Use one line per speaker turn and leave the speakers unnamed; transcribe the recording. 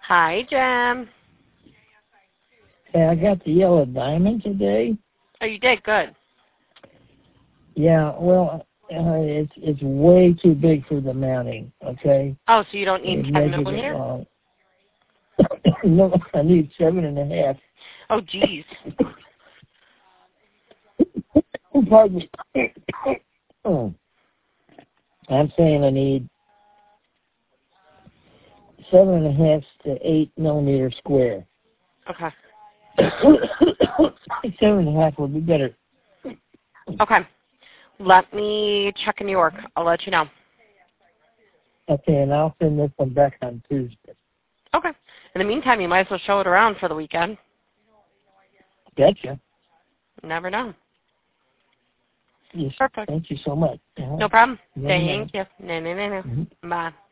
Hi, Jim.
Hey, I got the yellow diamond today.
Oh, you did? Good.
Yeah, well, it's way too big for the mounting, okay?
Oh, so you don't need
It
10
measured it
millimeter?
wrong. No, I need 7.5.
Oh, geez.
Pardon me. Oh. I'm saying I need 7.5 to 8 millimeter square.
Okay.
7.5 would be better.
Okay. Let me check in New York. I'll let you know.
Okay, and I'll send this one back on Tuesday.
Okay. In the meantime, you might as well show it around for the weekend.
Gotcha.
Never know.
Yes.
Perfect.
Thank you so much.
No problem.
No,
Thank you. No.
Mm-hmm.
Bye.